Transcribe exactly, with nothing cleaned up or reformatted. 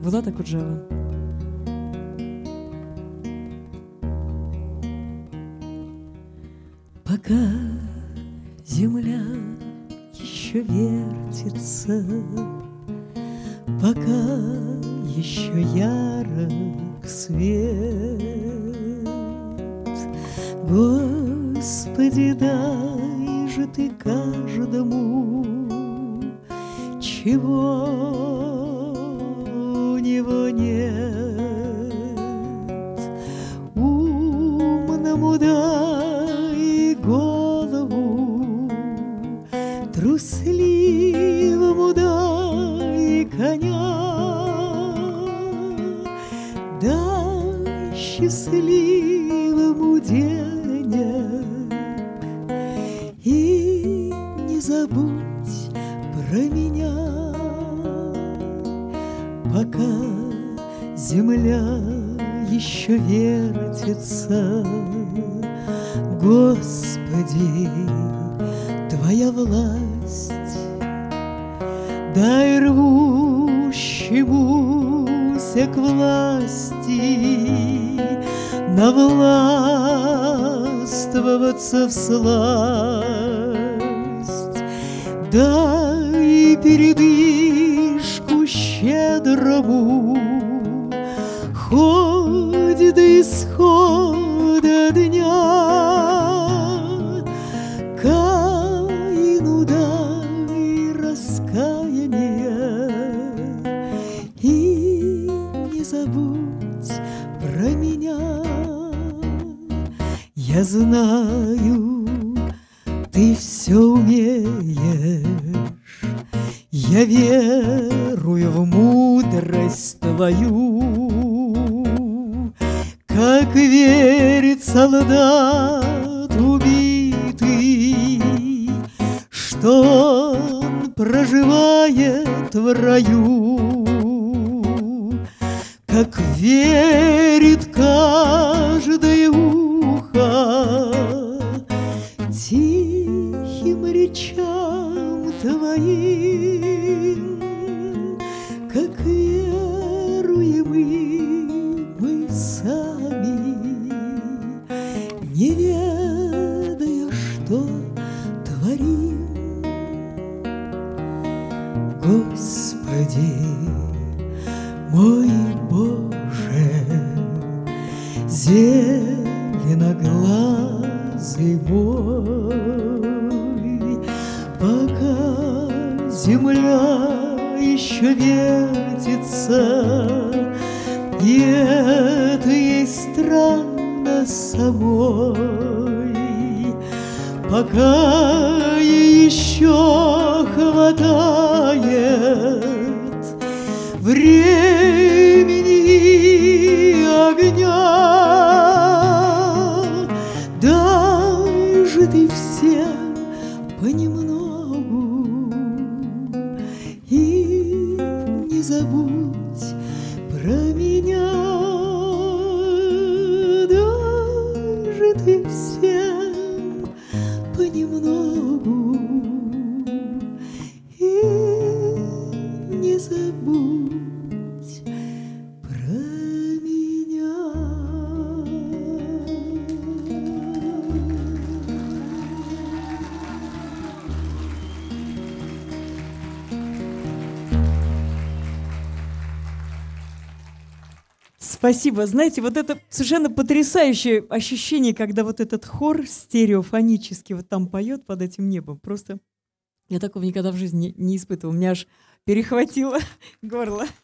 Булат Акуджава. Пока земля еще вертится, пока еще ярок свет, Господи, дай же Ты каждому, чего у него нет. Умному дай голову, трусливому дай коня, дай счастливому денег и не забудь про меня. Пока земля еще вертится, Господи, Твоя власть, дай рвущемуся к власти навластвоваться всласть, дай передышку щедрому, хоть до исхода дня. Каину дай раскаяние и не забудь про меня. Я знаю, Ты все умеешь, я верую в мудрость Твою, как верит солдат убитый, что он проживает в раю, как верит каждое ухо тихим речам Твоим, как веруем и мы сами, не ведая, что творим. Господи, мой Боже, зеленоглазый мой, пока земля еще вертится, и это ей странно самой, пока ей еще хватает времени и огня, дай же Ты всем понемногу и не забудь про меня. Дай же Ты всем понемногу и не забудь про меня. Спасибо. Знаете, вот это совершенно потрясающее ощущение, когда вот этот хор стереофонический вот там поет под этим небом. Просто я такого никогда в жизни не, не испытывала. У меня аж перехватило горло.